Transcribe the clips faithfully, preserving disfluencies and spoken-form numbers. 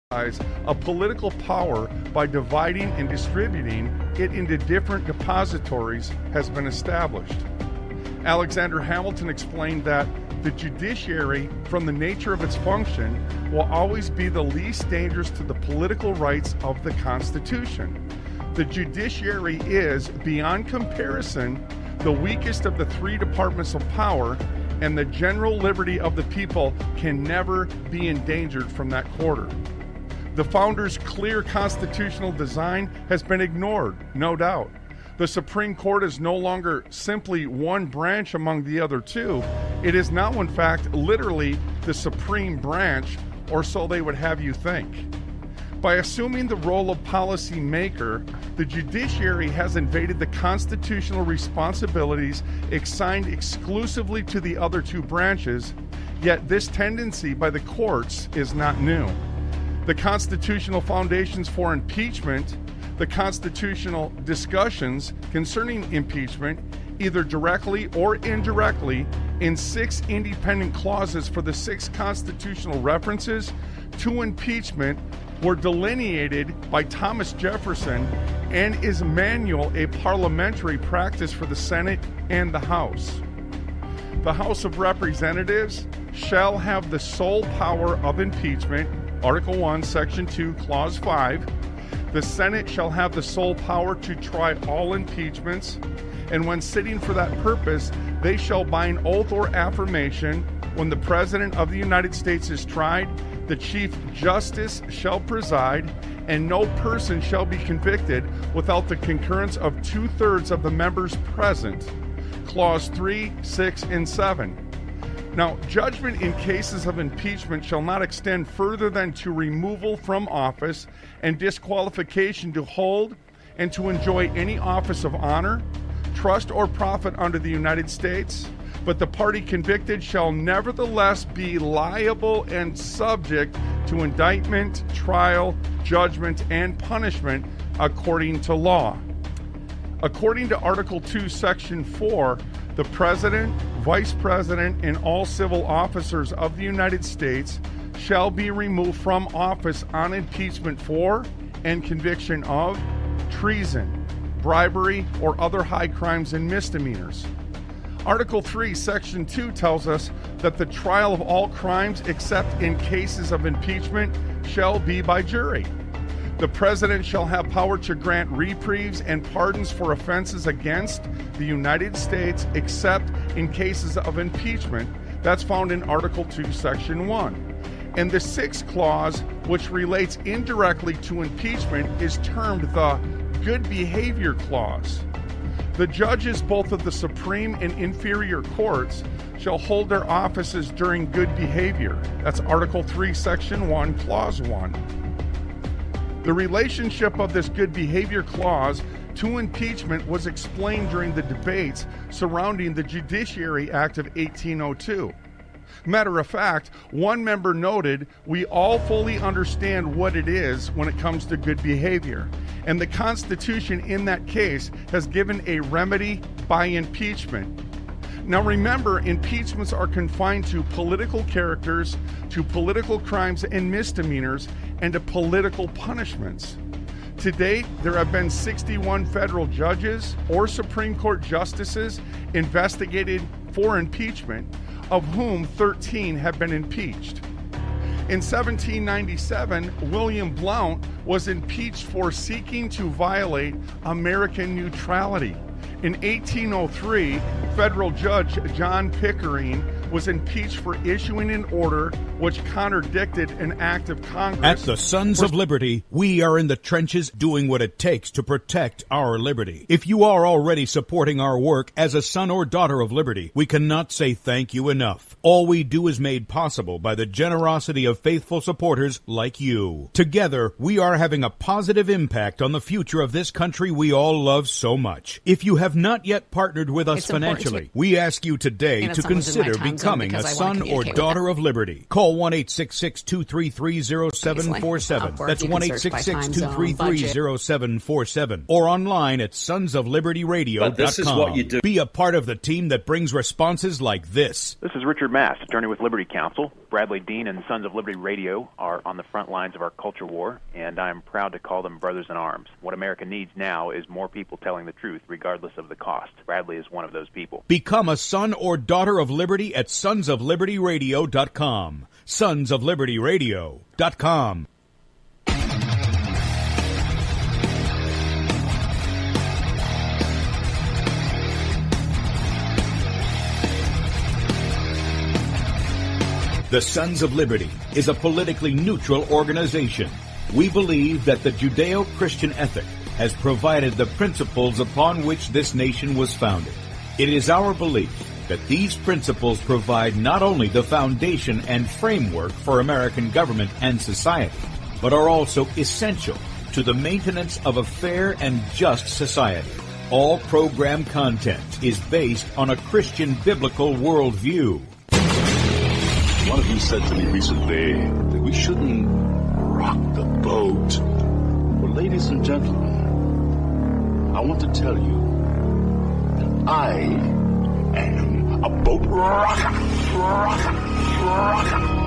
a political power by dividing and distributing it into different depositories has been established. Alexander Hamilton explained that the judiciary, from the nature of its function, will always be the least dangerous to the political rights of the Constitution. The judiciary is, beyond comparison, the weakest of the three departments of power, and the general liberty of the people can never be endangered from that quarter. The founders' clear constitutional design has been ignored, no doubt. The Supreme Court is no longer simply one branch among the other two. It is now, in fact, literally the supreme branch, or so they would have you think. By assuming the role of policy maker, the judiciary has invaded the constitutional responsibilities assigned exclusively to the other two branches, yet this tendency by the courts is not new. The constitutional foundations for impeachment, the constitutional discussions concerning impeachment, either directly or indirectly, in six independent clauses for the six constitutional references to impeachment were delineated by Thomas Jefferson and is manual a parliamentary practice for the Senate and the House. The House of Representatives shall have the sole power of impeachment, Article one, Section two, Clause five. The Senate shall have the sole power to try all impeachments, and when sitting for that purpose, they shall by an oath or affirmation, when the President of the United States is tried, the Chief Justice shall preside, and no person shall be convicted without the concurrence of two-thirds of the members present. Clause three, six, and seven. Now, judgment in cases of impeachment shall not extend further than to removal from office and disqualification to hold and to enjoy any office of honor, trust, or profit under the United States, but the party convicted shall nevertheless be liable and subject to indictment, trial, judgment, and punishment according to law. According to Article two, Section four, the President, Vice President, and all civil officers of the United States shall be removed from office on impeachment for and conviction of treason, bribery, or other high crimes and misdemeanors. Article three, Section two tells us that the trial of all crimes except in cases of impeachment shall be by jury. The President shall have power to grant reprieves and pardons for offenses against the United States except in cases of impeachment. That's found in Article two, Section one. And the sixth clause, which relates indirectly to impeachment, is termed the Good Behavior Clause. The judges, both of the Supreme and inferior courts, shall hold their offices during good behavior. That's Article three, Section one, Clause one. The relationship of this good behavior clause to impeachment was explained during the debates surrounding the Judiciary Act of eighteen oh two. Matter of fact, one member noted, "We all fully understand what it is when it comes to good behavior, and the Constitution in that case has given a remedy by impeachment." Now remember, impeachments are confined to political characters, to political crimes and misdemeanors, and to political punishments. To date, there have been sixty-one federal judges or Supreme Court justices investigated for impeachment, of whom thirteen have been impeached. In seventeen ninety-seven, William Blount was impeached for seeking to violate American neutrality. In eighteen oh three, federal judge John Pickering was impeached for issuing an order which contradicted an act of Congress. At the Sons of Liberty, we are in the trenches doing what it takes to protect our liberty. If you are already supporting our work as a son or daughter of liberty, we cannot say thank you enough. All we do is made possible by the generosity of faithful supporters like you. Together, we are having a positive impact on the future of this country we all love so much. If you have not yet partnered with us It's financially, we ask you today to consider becoming a son or daughter of liberty. Call one eight six six, two three three, zero seven four seven. That's one eight six six, two three three, zero seven four seven. Or online at sons of liberty radio dot com. But this is what you do. Be a part of the team that brings responses like this. This is Richard Mast, attorney with Liberty Counsel. Bradley Dean and Sons of Liberty Radio are on the front lines of our culture war, and I'm proud to call them brothers in arms. What America needs now is more people telling the truth, regardless of the cost. Bradley is one of those people. Become a son or daughter of liberty at sons of liberty radio dot com. sons of liberty radio dot com. The Sons of Liberty is a politically neutral organization. We believe that the Judeo-Christian ethic has provided the principles upon which this nation was founded. It is our belief that these principles provide not only the foundation and framework for American government and society, but are also essential to the maintenance of a fair and just society. All program content is based on a Christian biblical worldview. One of you said to me recently that we shouldn't rock the boat. Well, ladies and gentlemen, I want to tell you that I am a boat rocker, rocker, rocker.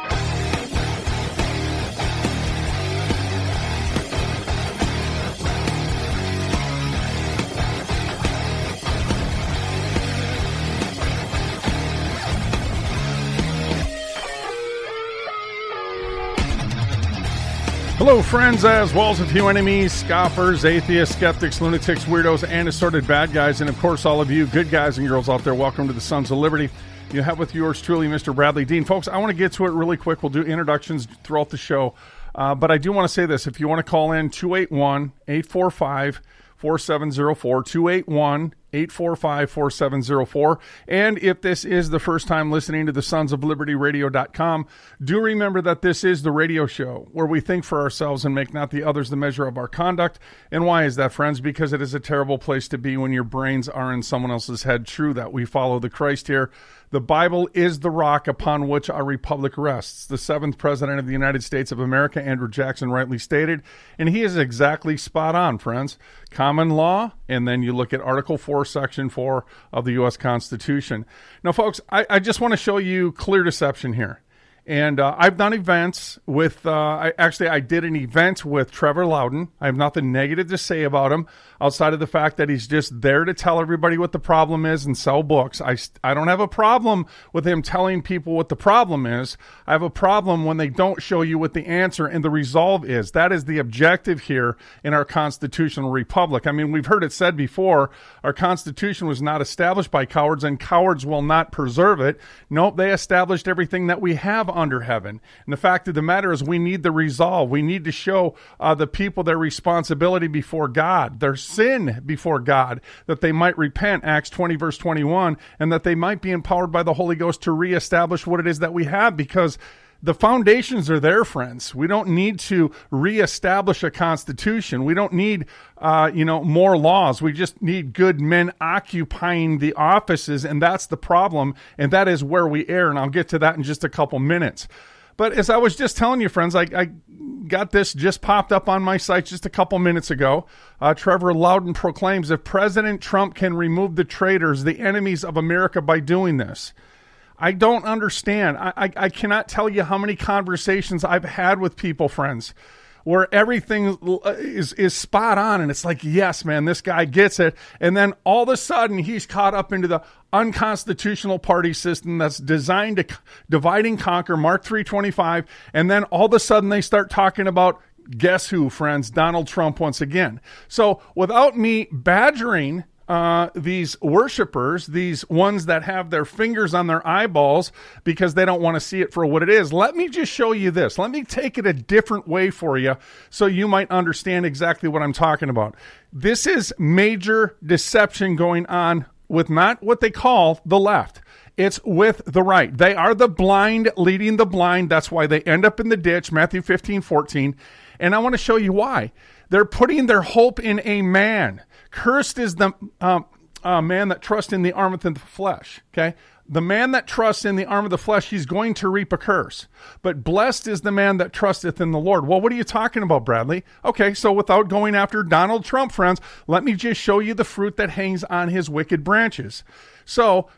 Hello, friends, as well as a few enemies, scoffers, atheists, skeptics, lunatics, weirdos, and assorted bad guys, and of course all of you good guys and girls out there. Welcome to the Sons of Liberty. You have with yours truly, Mister Bradley Dean. Folks, I want to get to it really quick. We'll do introductions throughout the show, uh, but I do want to say this. If you want to call in, two eight one, eight four five, four seven zero four, two eight one, eight four five, four seven zero four. And if this is the first time listening to the sons of liberty radio dot com, do remember that this is the radio show where we think for ourselves and make not the others the measure of our conduct. And why is that, friends? Because it is a terrible place to be when your brains are in someone else's head. True that we follow the Christ here. The Bible is the rock upon which our republic rests. The seventh president of the United States of America, Andrew Jackson, rightly stated, and he is exactly spot on, friends. Common law, and then you look at Article four, Section four of the U S Constitution. Now, folks, I, I just want to show you clear deception here. And uh, I've done events with, uh, I, actually, I did an event with Trevor Loudon. I have nothing negative to say about him outside of the fact that he's just there to tell everybody what the problem is and sell books. I, I don't have a problem with him telling people what the problem is. I have a problem when they don't show you what the answer and the resolve is. That is the objective here in our constitutional republic. I mean, we've heard it said before, our Constitution was not established by cowards, and cowards will not preserve it. Nope, they established everything that we have under heaven. And the fact of the matter is we need the resolve. We need to show uh, the people their responsibility before God, their sin before God, that they might repent, Acts twenty, verse twenty-one, and that they might be empowered by the Holy Ghost to reestablish what it is that we have, because the foundations are there, friends. We don't need to reestablish a constitution. We don't need, uh, you know, more laws. We just need good men occupying the offices, and that's the problem, and that is where we err, and I'll get to that in just a couple minutes. But as I was just telling you, friends, I, I got this just popped up on my site just a couple minutes ago. Uh, Trevor Loudon proclaims, if President Trump can remove the traitors, the enemies of America, by doing this. I don't understand. I, I, I cannot tell you how many conversations I've had with people, friends, where everything is, is spot on. And it's like, yes, man, this guy gets it. And then all of a sudden he's caught up into the unconstitutional party system that's designed to divide and conquer, Mark three twenty-five. And then all of a sudden they start talking about, guess who, friends? Donald Trump once again. So without me badgering Uh, these worshipers, these ones that have their fingers on their eyeballs because they don't want to see it for what it is, let me just show you this. Let me take it a different way for you so you might understand exactly what I'm talking about. This is major deception going on with not what they call the left. It's with the right. They are the blind leading the blind. That's why they end up in the ditch, Matthew fifteen, fourteen. And I want to show you why. They're putting their hope in a man. Cursed is the um, uh, man that trusts in the arm of the flesh, okay? The man that trusts in the arm of the flesh, he's going to reap a curse. But blessed is the man that trusteth in the Lord. Well, what are you talking about, Bradley? Okay, so without going after Donald Trump, friends, let me just show you the fruit that hangs on his wicked branches. So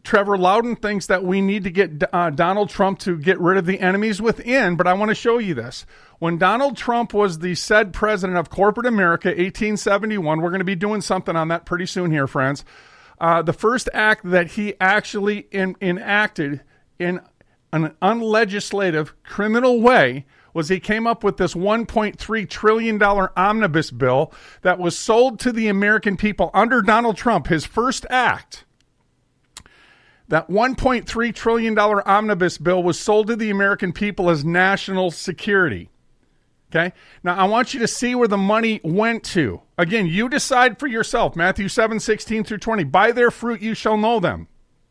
Trevor Loudon thinks that we need to get uh, Donald Trump to get rid of the enemies within, but I want to show you this. When Donald Trump was the said president of corporate America, eighteen seventy-one, we're going to be doing something on that pretty soon here, friends. Uh, the first act that he actually in, enacted in an unlegislative criminal way was he came up with this one point three trillion dollars omnibus bill that was sold to the American people under Donald Trump, his first act. That one point three trillion dollars omnibus bill was sold to the American people as national security. Okay? Now, I want you to see where the money went to. Again, you decide for yourself. Matthew seven, sixteen through twenty. By their fruit you shall know them.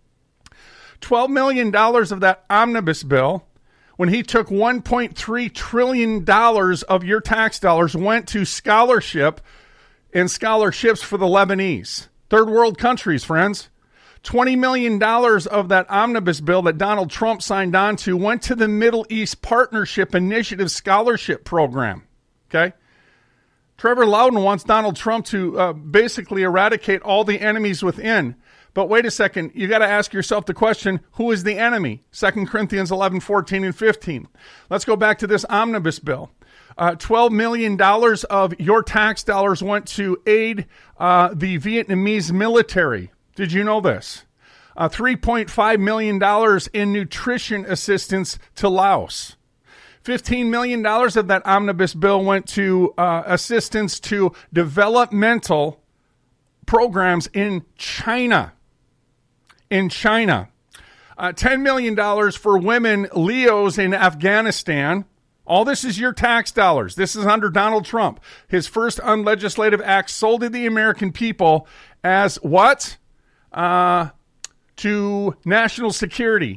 twelve million dollars of that omnibus bill, when he took one point three trillion dollars of your tax dollars, went to scholarship and scholarships for the Lebanese. Third world countries, friends. twenty million dollars of that omnibus bill that Donald Trump signed on to went to the Middle East Partnership Initiative Scholarship Program. Okay? Trevor Loudon wants Donald Trump to uh, basically eradicate all the enemies within. But wait a second, you got to ask yourself the question, who is the enemy? Second Corinthians eleven, fourteen, and fifteen. Let's go back to this omnibus bill. Uh, twelve million dollars of your tax dollars went to aid uh, the Vietnamese military. Did you know this? Uh, three point five million dollars in nutrition assistance to Laos. fifteen million dollars of that omnibus bill went to uh, assistance to developmental programs in China. In China. Uh, ten million dollars for women Leos in Afghanistan. All this is your tax dollars. This is under Donald Trump. His first unlegislative act sold to the American people as what? Uh, to national security.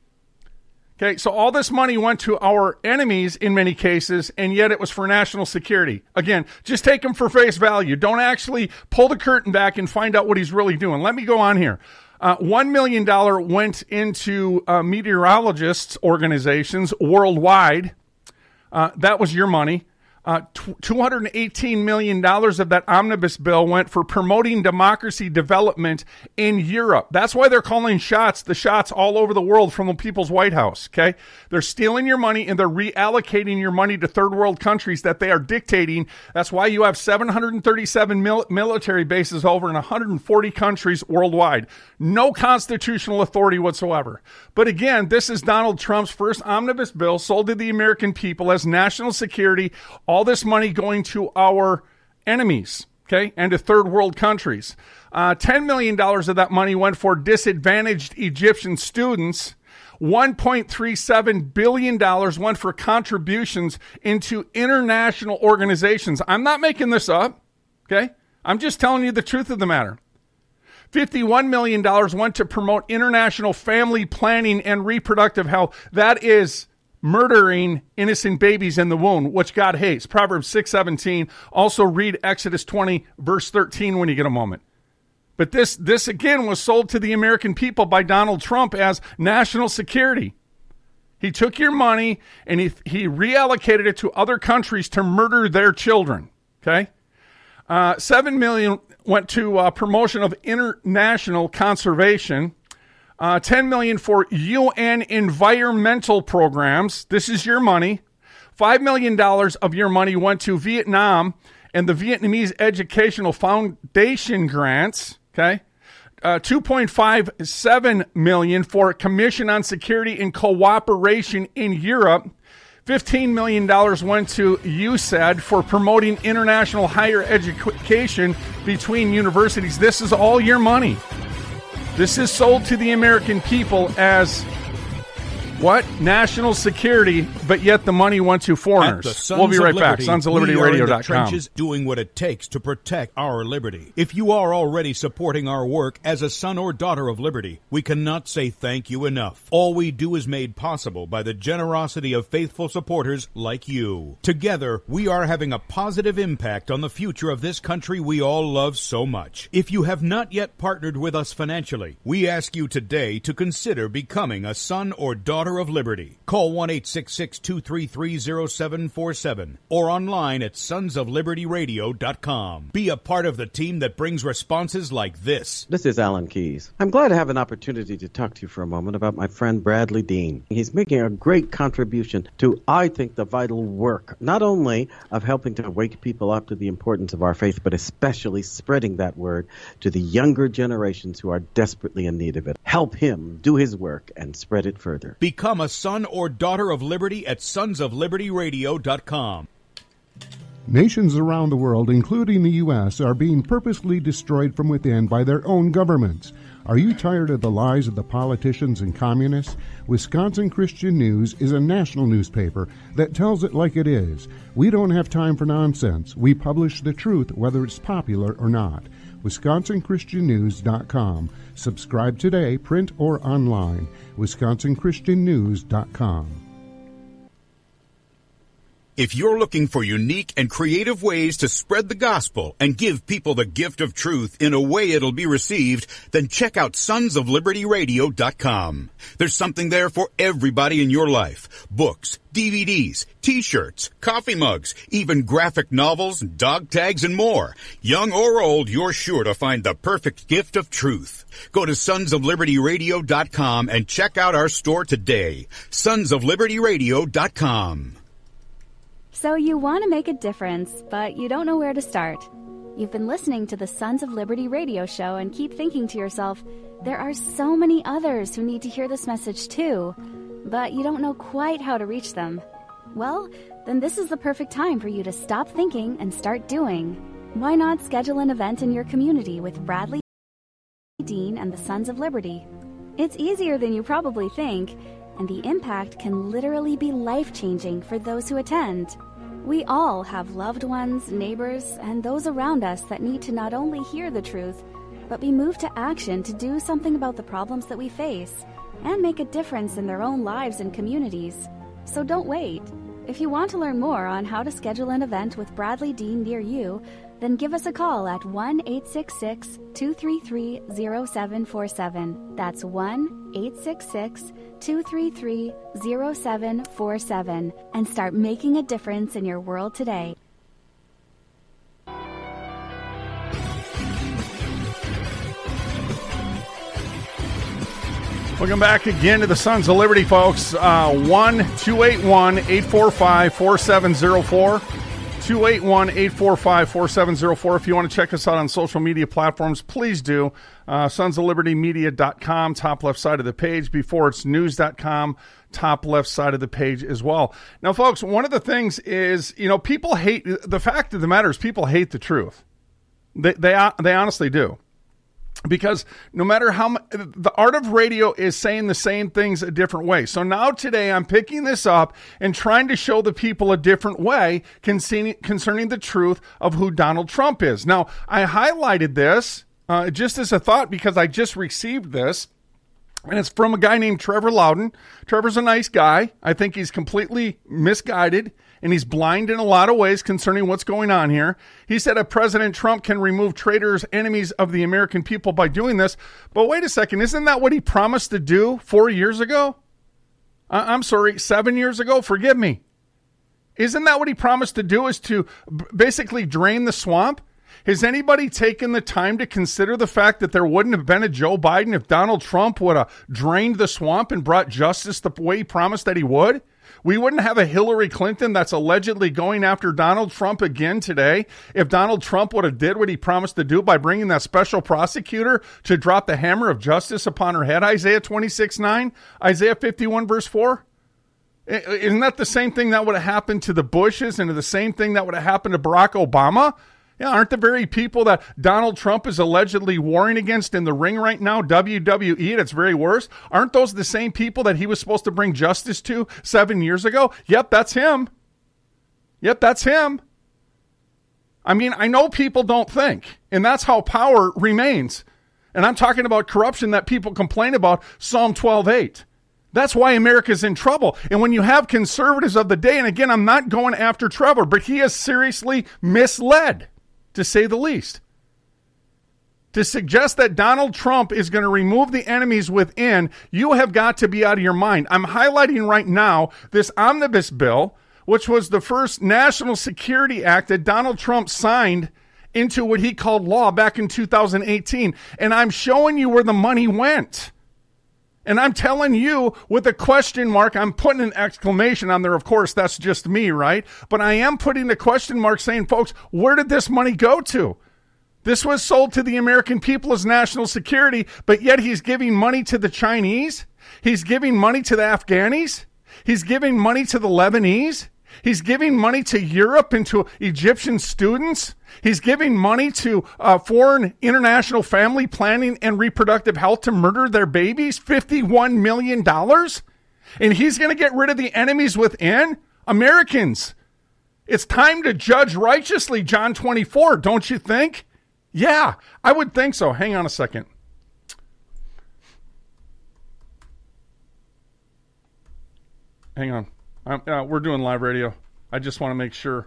Okay, so all this money went to our enemies in many cases, and yet it was for national security. Again, just take him for face value. Don't actually pull the curtain back and find out what he's really doing. Let me go on here. Uh, one million dollars went into uh, meteorologists' organizations worldwide. Uh, that was your money. Uh, two hundred eighteen million dollars of that omnibus bill went for promoting democracy development in Europe. That's why they're calling shots the shots all over the world from the People's White House, okay? They're stealing your money and they're reallocating your money to third world countries that they are dictating. That's why you have seven hundred thirty-seven mil- military bases over in one hundred forty countries worldwide. No constitutional authority whatsoever. But again, this is Donald Trump's first omnibus bill sold to the American people as national security. All this money going to our enemies, okay, and to third world countries. Uh, ten million dollars of that money went for disadvantaged Egyptian students. one point three seven billion dollars went for contributions into international organizations. I'm not making this up, okay? I'm just telling you the truth of the matter. fifty-one million dollars went to promote international family planning and reproductive health. That is murdering innocent babies in the womb, which God hates. Proverbs six seventeen. Also read Exodus twenty, verse thirteen when you get a moment. But this, this again was sold to the American people by Donald Trump as national security. He took your money and he, he reallocated it to other countries to murder their children. Okay? Uh, seven million dollars went to uh, promotion of international conservation. Uh, ten million dollars for U N environmental programs. This is your money. five million dollars of your money went to Vietnam and the Vietnamese Educational Foundation grants. Okay. Uh, two point five seven million dollars for Commission on Security and Cooperation in Europe. fifteen million dollars went to U S A D for promoting international higher education between universities. This is all your money. This is sold to the American people as what? National security, but yet the money went to foreigners. We'll be right back. Sons of Liberty Radio dot com. We are in the trenches doing what it takes to protect our liberty. If you are already supporting our work as a son or daughter of liberty, we cannot say thank you enough. All we do is made possible by the generosity of faithful supporters like you. Together, we are having a positive impact on the future of this country we all love so much. If you have not yet partnered with us financially, we ask you today to consider becoming a son or daughter daughter of liberty. Call one eight six six, two three three, zero seven four seven or online at sons of liberty radio dot com. Be a part of the team that brings responses like this. This is Alan Keyes. I'm glad to have an opportunity to talk to you for a moment about my friend Bradley Dean. He's making a great contribution to, I think, the vital work, not only of helping to wake people up to the importance of our faith, but especially spreading that word to the younger generations who are desperately in need of it. Help him do his work and spread it further. Become a son or daughter of liberty at sons of liberty radio dot com. Nations around the world, including the U S, are being purposely destroyed from within by their own governments. Are you tired of the lies of the politicians and communists? Wisconsin Christian News is a national newspaper that tells it like it is. We don't have time for nonsense. We publish the truth, whether it's popular or not. wisconsin christian news dot com. Subscribe today, print or online. wisconsin christian news dot com. If you're looking for unique and creative ways to spread the gospel and give people the gift of truth in a way it'll be received, then check out sons of liberty radio dot com. There's something there for everybody in your life. Books, D V Ds, T-shirts, coffee mugs, even graphic novels, dog tags, and more. Young or old, you're sure to find the perfect gift of truth. Go to sons of liberty radio dot com and check out our store today. sons of liberty radio dot com. So you want to make a difference, but you don't know where to start. You've been listening to the Sons of Liberty radio show and keep thinking to yourself, there are so many others who need to hear this message too, but you don't know quite how to reach them. Well, then this is the perfect time for you to stop thinking and start doing. Why not schedule an event in your community with Bradley Dean and the Sons of Liberty? It's easier than you probably think, and the impact can literally be life-changing for those who attend. We all have loved ones, neighbors, and those around us that need to not only hear the truth, but be moved to action to do something about the problems that we face and make a difference in their own lives and communities. So don't wait. If you want to learn more on how to schedule an event with Bradley Dean near you, then give us a call at one eight six six, two three three, zero seven four seven. That's one eight six six, two three three, zero seven four seven and start making a difference in your world today. Welcome back again to the Sons of Liberty, folks. Uh, one two eight one, eight four five, four seven zero four. two eight one, eight four five, four seven zero four. If you want to check us out on social media platforms, please do. Uh, sons of liberty media dot com, top left side of the page. Before it's news dot com, top left side of the page as well. Now, folks, one of the things is, you know, people hate, the fact of the matter is people hate the truth. They, they, they honestly do. Because no matter how much, the art of radio is saying the same things a different way. So now today I'm picking this up and trying to show the people a different way concerning, concerning the truth of who Donald Trump is. Now, I highlighted this uh, just as a thought because I just received this. And it's from a guy named Trevor Loudon. Trevor's a nice guy. I think he's completely misguided, and he's blind in a lot of ways concerning what's going on here. He said that President Trump can remove traitors, enemies of the American people by doing this. But wait a second, isn't that what he promised to do four years ago? I- I'm sorry, seven years ago? Forgive me. Isn't that what he promised to do, is to b- basically drain the swamp? Has anybody taken the time to consider the fact that there wouldn't have been a Joe Biden if Donald Trump would have drained the swamp and brought justice the way he promised that he would? We wouldn't have a Hillary Clinton that's allegedly going after Donald Trump again today if Donald Trump would have did what he promised to do by bringing that special prosecutor to drop the hammer of justice upon her head. Isaiah twenty-six nine, Isaiah fifty-one verse four. Isn't that the same thing that would have happened to the Bushes and the same thing that would have happened to Barack Obama? Yeah, aren't the very people that Donald Trump is allegedly warring against in the ring right now, W W E, that's very worse, aren't those the same people that he was supposed to bring justice to seven years ago? Yep, that's him. Yep, that's him. I mean, I know people don't think, and that's how power remains. And I'm talking about corruption that people complain about, Psalm twelve eight. That's why America's in trouble. And when you have conservatives of the day, and again, I'm not going after Trevor, but he is seriously misled, to say the least. to suggest that Donald Trump is going to remove the enemies within, you have got to be out of your mind. I'm highlighting right now this omnibus bill, which was the first National Security Act that Donald Trump signed into what he called law back in two thousand eighteen. And I'm showing you where the money went. And I'm telling you with a question mark, I'm putting an exclamation on there. Of course, that's just me, right? But I am putting a question mark saying, folks, where did this money go to? This was sold to the American people as national security, but yet he's giving money to the Chinese. He's giving money to the Afghanis. He's giving money to the Lebanese. He's giving money to Europe and to Egyptian students. He's giving money to uh, foreign international family planning and reproductive health to murder their babies, fifty-one million dollars. And he's going to get rid of the enemies within Americans. It's time to judge righteously, John twenty-four, don't you think? Yeah, I would think so. Hang on a second. Hang on. I'm, uh, we're doing live radio. I just want to make sure.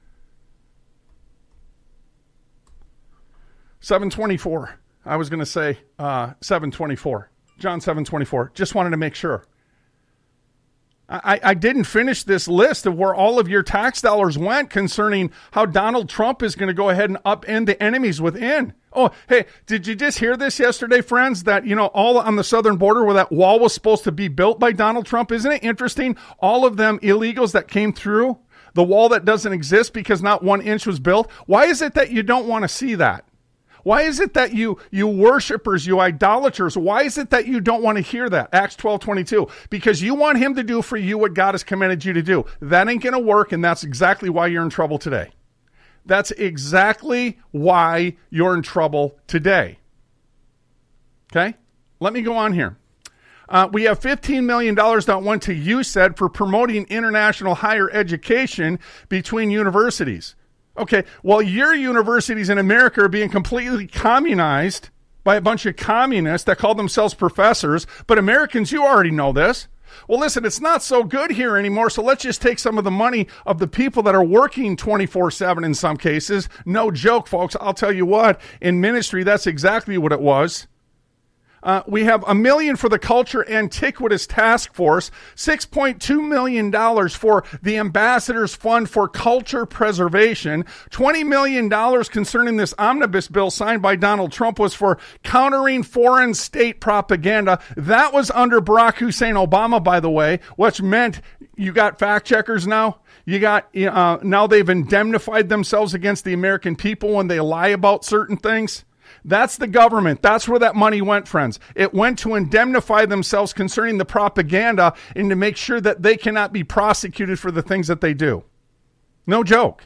seven twenty-four. I was going to say uh, seven twenty-four. John seven twenty-four. Just wanted to make sure. I, I didn't finish this list of where all of your tax dollars went concerning how Donald Trump is going to go ahead and upend the enemies within. Oh, hey, did you just hear this yesterday, friends, that, you know, all on the southern border where that wall was supposed to be built by Donald Trump? Isn't it interesting? All of them illegals that came through, the wall that doesn't exist because not one inch was built. Why is it that you don't want to see that? Why is it that you you worshipers, you idolaters, why is it that you don't want to hear that? Acts twelve twenty-two. Because you want him to do for you what God has commanded you to do. That ain't going to work, and that's exactly why you're in trouble today. That's exactly why you're in trouble today. Okay? Let me go on here. Uh, we have fifteen million dollars that went to U S A I D for promoting international higher education between universities. Okay, well, your universities in America are being completely communized by a bunch of communists that call themselves professors, but Americans, you already know this. Well, listen, it's not so good here anymore, so let's just take some of the money of the people that are working twenty-four seven in some cases. No joke, folks. I'll tell you what, in ministry, that's exactly what it was. Uh, we have a million for the Culture Antiquities Task Force, six point two million dollars for the Ambassadors Fund for Culture Preservation, twenty million dollars concerning this omnibus bill signed by Donald Trump was for countering foreign state propaganda. That was under Barack Hussein Obama, by the way, which meant you got fact checkers now. You got, uh, now they've indemnified themselves against the American people when they lie about certain things. That's the government. That's where that money went, friends. It went to indemnify themselves concerning the propaganda and to make sure that they cannot be prosecuted for the things that they do. No joke.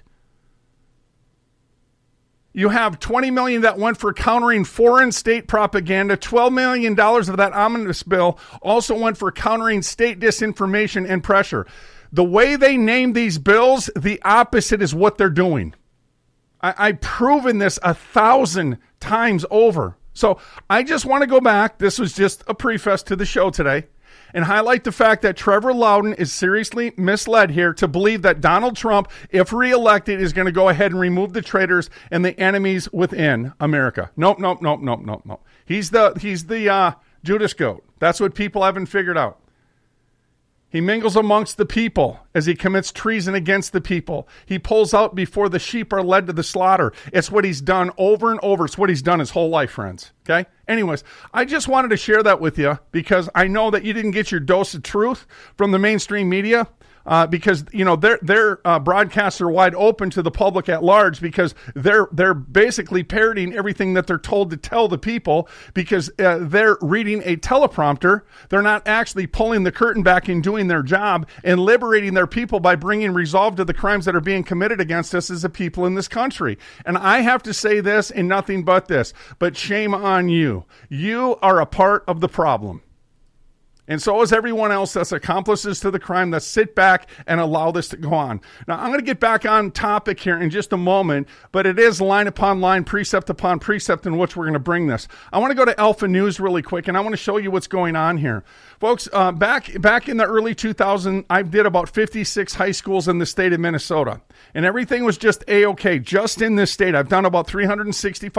You have twenty million dollars that went for countering foreign state propaganda. twelve million dollars of that omnibus bill also went for countering state disinformation and pressure. The way they name these bills, the opposite is what they're doing. I, I've proven this a thousand times over. So I just want to go back. This was just a preface to the show today and highlight the fact that Trevor Loudon is seriously misled here to believe that Donald Trump, if reelected, is going to go ahead and remove the traitors and the enemies within America. Nope, nope, nope, nope, nope, nope. He's the, he's the uh, Judas goat. That's what people haven't figured out. He mingles amongst the people as he commits treason against the people. He pulls out before the sheep are led to the slaughter. It's what he's done over and over. It's what he's done his whole life, friends. Okay? Anyways, I just wanted to share that with you because I know that you didn't get your dose of truth from the mainstream media. Uh, because, you know, their their uh, broadcasts are wide open to the public at large because they're they're basically parroting everything that they're told to tell the people because uh, they're reading a teleprompter. They're not actually pulling the curtain back and doing their job and liberating their people by bringing resolve to the crimes that are being committed against us as a people in this country. And I have to say this and nothing but this, but shame on you. You are a part of the problem. And so is everyone else that's accomplices to the crime that sit back and allow this to go on. Now, I'm going to get back on topic here in just a moment, but it is line upon line, precept upon precept in which we're going to bring this. I want to go to Alpha News really quick, and I want to show you what's going on here. Folks, uh, back back in the early two thousands, I did about fifty-six high schools in the state of Minnesota, and everything was just A-okay, just in this state. I've done about three hundred sixty-five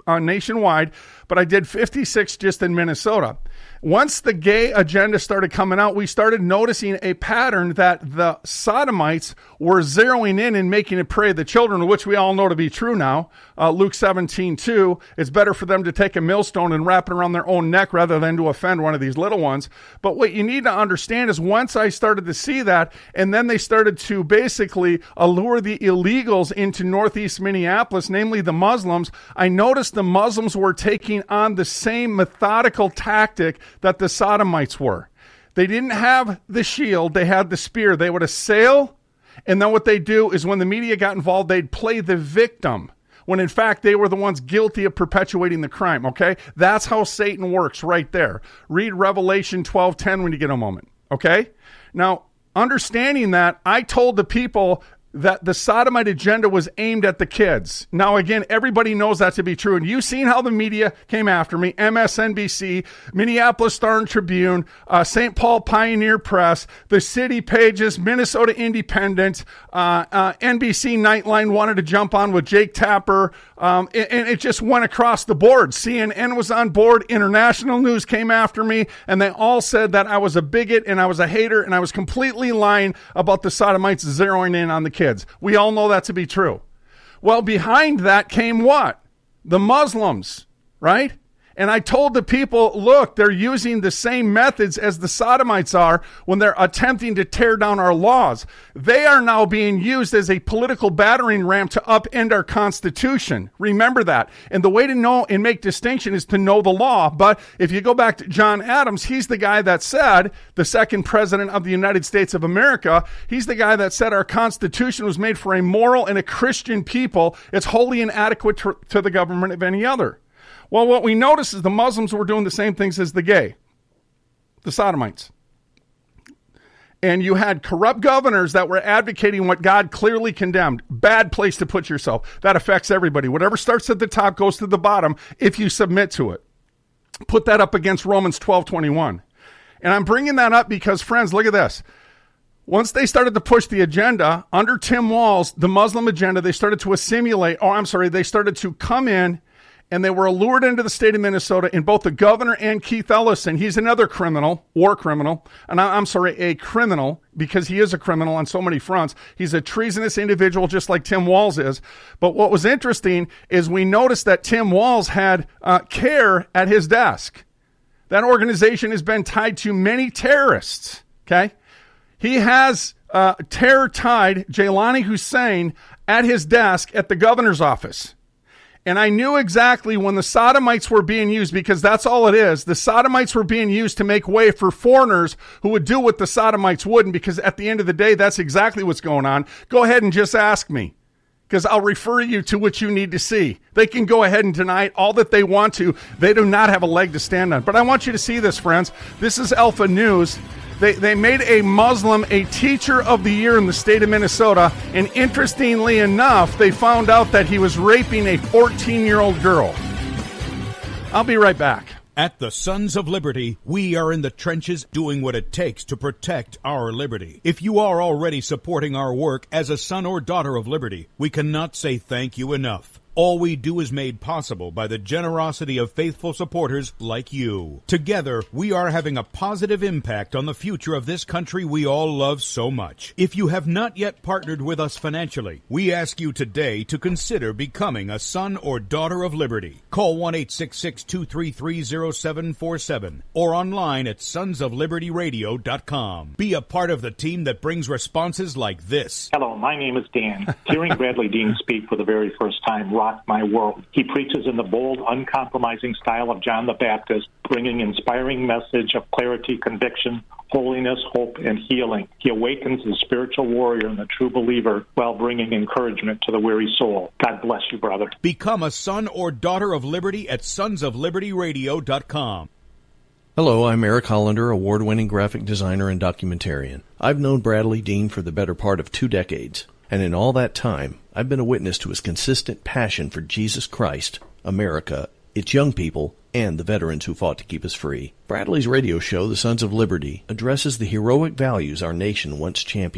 uh, nationwide, but I did fifty-six just in Minnesota. Once the gay agenda started coming out, we started noticing a pattern that the sodomites were zeroing in and making it prey of the children, which we all know to be true now. Uh, Luke seventeen two, it's better for them to take a millstone and wrap it around their own neck rather than to offend one of these little ones. But what you need to understand is once I started to see that, and then they started to basically allure the illegals into northeast Minneapolis, namely the Muslims, I noticed the Muslims were taking on the same methodical tactic that the sodomites were. They didn't have the shield, they had the spear. They would assail, and then what they do is when the media got involved, they'd play the victim, when in fact they were the ones guilty of perpetuating the crime, okay? That's how Satan works right there. Read Revelation twelve ten when you get a moment, okay? Now, understanding that, I told the people that the sodomite agenda was aimed at the kids. Now, again, everybody knows that to be true. And you've seen how the media came after me. M S N B C, Minneapolis Star and Tribune, uh, Saint Paul Pioneer Press, the City Pages, Minnesota Independent, uh, uh, N B C Nightline wanted to jump on with Jake Tapper. Um, and, and it just went across the board. C N N was on board. International news came after me. And they all said that I was a bigot and I was a hater and I was completely lying about the sodomites zeroing in on the kids. We all know that to be true. Well, behind that came what? The Muslims, right? And I told the people, look, they're using the same methods as the sodomites are when they're attempting to tear down our laws. They are now being used as a political battering ram to upend our Constitution. Remember that. And the way to know and make distinction is to know the law. But if you go back to John Adams, he's the guy that said, the second president of the United States of America, he's the guy that said our Constitution was made for a moral and a Christian people. It's wholly inadequate to, to the government of any other. Well, what we noticed is the Muslims were doing the same things as the gay, the sodomites. And you had corrupt governors that were advocating what God clearly condemned. Bad place to put yourself. That affects everybody. Whatever starts at the top goes to the bottom if you submit to it. Put that up against Romans twelve twenty-one. And I'm bringing that up because, friends, look at this. Once they started to push the agenda, under Tim Walz, the Muslim agenda, they started to assimilate, or I'm sorry, they started to come in and they were allured into the state of Minnesota, and both the governor and Keith Ellison, he's another criminal, war criminal, and I, I'm sorry, a criminal, because he is a criminal on so many fronts. He's a treasonous individual just like Tim Walz is. But what was interesting is we noticed that Tim Walz had uh, CARE at his desk. That organization has been tied to many terrorists, okay? He has uh, terror-tied Jailani Hussein at his desk at the governor's office. And I knew exactly when the sodomites were being used, because that's all it is. The sodomites were being used to make way for foreigners who would do what the sodomites wouldn't, because at the end of the day, that's exactly what's going on. Go ahead and just ask me, because I'll refer you to what you need to see. They can go ahead and deny all that they want to. They do not have a leg to stand on. But I want you to see this, friends. This is Alpha News. They, they made a Muslim a teacher of the year in the state of Minnesota, and interestingly enough, they found out that he was raping a fourteen-year-old girl. I'll be right back. At the Sons of Liberty, we are in the trenches doing what it takes to protect our liberty. If you are already supporting our work as a son or daughter of liberty, we cannot say thank you enough. All we do is made possible by the generosity of faithful supporters like you. Together, we are having a positive impact on the future of this country we all love so much. If you have not yet partnered with us financially, we ask you today to consider becoming a son or daughter of liberty. Call one eight six six, two three three, zero seven four seven or online at sons of liberty radio dot com. Be a part of the team that brings responses like this. Hello, my name is Dan. Hearing Bradley Dean speak for the very first time rocked my world. He preaches in the bold, uncompromising style of John the Baptist, bringing inspiring message of clarity, conviction, holiness, hope, and healing. He awakens the spiritual warrior and the true believer while bringing encouragement to the weary soul. God bless you, brother. Become a son or daughter of liberty at sons of liberty radio dot com. Hello, I'm Eric Hollander, award-winning graphic designer and documentarian. I've known Bradley Dean for the better part of two decades. And in all that time, I've been a witness to his consistent passion for Jesus Christ, America, its young people, and the veterans who fought to keep us free. Bradley's radio show, The Sons of Liberty, addresses the heroic values our nation once championed,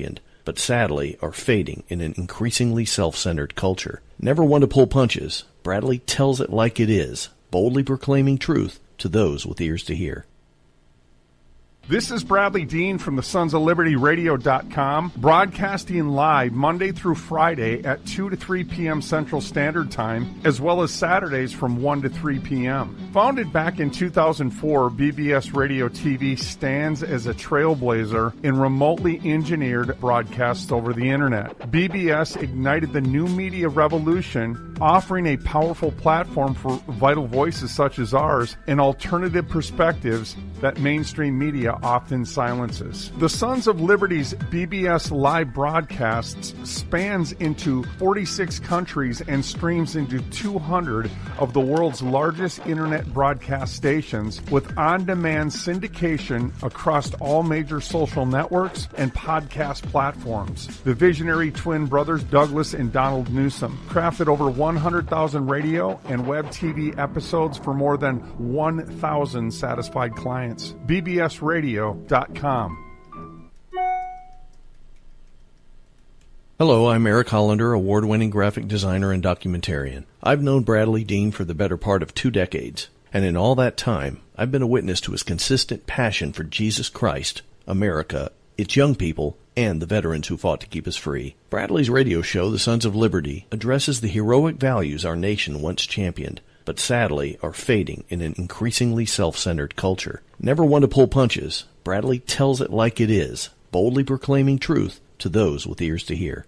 but sadly are fading in an increasingly self-centered culture. Never one to pull punches, Bradley tells it like it is, boldly proclaiming truth to those with ears to hear. This is Bradley Dean from the Sons of Liberty Radio dot com, broadcasting live Monday through Friday at two to three p.m. Central Standard Time, as well as Saturdays from one to three p.m. Founded back in two thousand four, B B S Radio T V stands as a trailblazer in remotely engineered broadcasts over the Internet. B B S ignited the new media revolution, offering a powerful platform for vital voices such as ours and alternative perspectives that mainstream media often silences. The Sons of Liberty's B B S live broadcasts spans into forty-six countries and streams into two hundred of the world's largest internet broadcast stations, with on-demand syndication across all major social networks and podcast platforms. The visionary twin brothers Douglas and Donald Newsom crafted over one hundred thousand radio and web T V episodes for more than one thousand satisfied clients. B B S Radio dot com. Hello, I'm Eric Hollander, award-winning graphic designer and documentarian. I've known Bradley Dean for the better part of two decades, and in all that time, I've been a witness to his consistent passion for Jesus Christ, America, its young people, and the veterans who fought to keep us free. Bradley's radio show, The Sons of Liberty, addresses the heroic values our nation once championed, but sadly are fading in an increasingly self-centered culture. Never one to pull punches, Bradley tells it like it is, boldly proclaiming truth to those with ears to hear.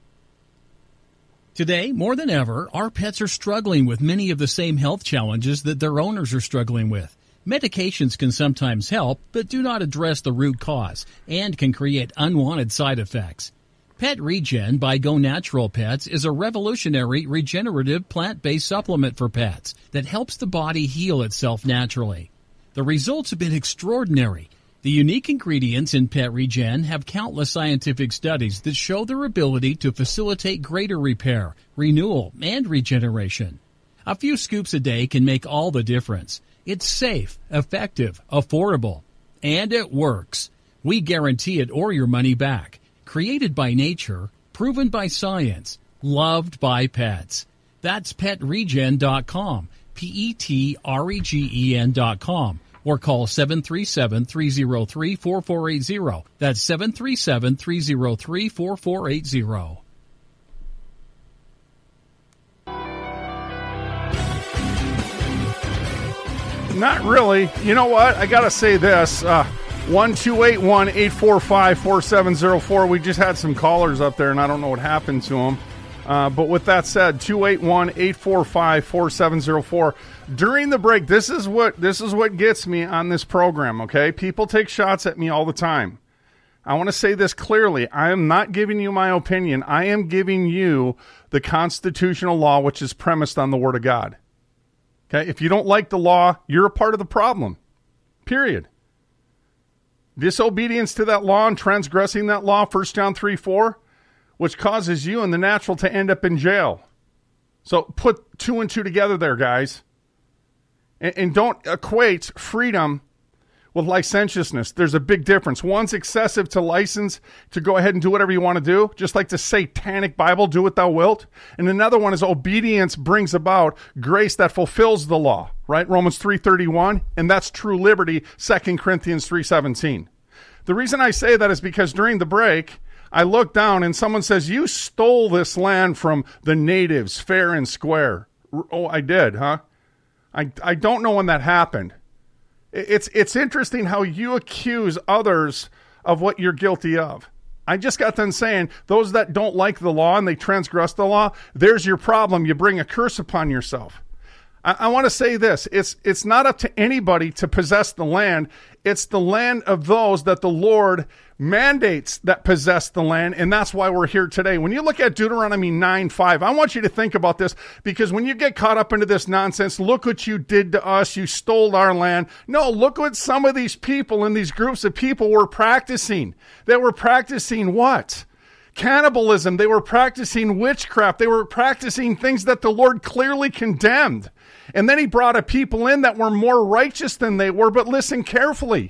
Today, more than ever, our pets are struggling with many of the same health challenges that their owners are struggling with. Medications can sometimes help, but do not address the root cause and can create unwanted side effects. Pet Regen by Go Natural Pets is a revolutionary regenerative plant-based supplement for pets that helps the body heal itself naturally. The results have been extraordinary. The unique ingredients in Pet Regen have countless scientific studies that show their ability to facilitate greater repair, renewal, and regeneration. A few scoops a day can make all the difference. It's safe, effective, affordable, and it works. We guarantee it or your money back. Created by nature, proven by science, loved by pets. That's pet regen dot com, P E T R E G E N dot com, or call seven three seven, three zero three, four four eight zero. That's seven three seven, three zero three, four four eight zero. Not really. You know what? I got to say this. Uh, one two eight one, eight four five, four seven zero four. We just had some callers up there, and I don't know what happened to them. Uh, but with that said, two eight one, eight four five, four seven zero four. During the break, this is what this is what gets me on this program, okay? People take shots at me all the time. I want to say this clearly. I am not giving you my opinion. I am giving you the constitutional law, which is premised on the Word of God. Okay? If you don't like the law, you're a part of the problem. Period. Disobedience to that law and transgressing that law, First John three four, which causes you in the natural to end up in jail. So put two and two together there, guys. And, and don't equate freedom with licentiousness. There's a big difference. One's excessive to license to go ahead and do whatever you want to do, just like the satanic Bible, do what thou wilt. And another one is obedience brings about grace that fulfills the law, right? Romans three thirty-one, and that's true liberty, Second Corinthians three seventeen. The reason I say that is because during the break, I look down and someone says, you stole this land from the natives, fair and square. Oh, I did, huh? I, I don't know when that happened. It's it's interesting how you accuse others of what you're guilty of. I just got done saying, those that don't like the law and they transgress the law, there's your problem. You bring a curse upon yourself. I, I want to say this. It's it's not up to anybody to possess the land. It's the land of those that the Lord mandates that possess the land, and that's why we're here today. When you look at Deuteronomy nine five, I want you to think about this, because when you get caught up into this nonsense, look what you did to us, you stole our land. No, look what some of these people and these groups of people were practicing. They were practicing what? Cannibalism. They were practicing witchcraft. They were practicing things that the Lord clearly condemned. And then he brought a people in that were more righteous than they were, but listen carefully.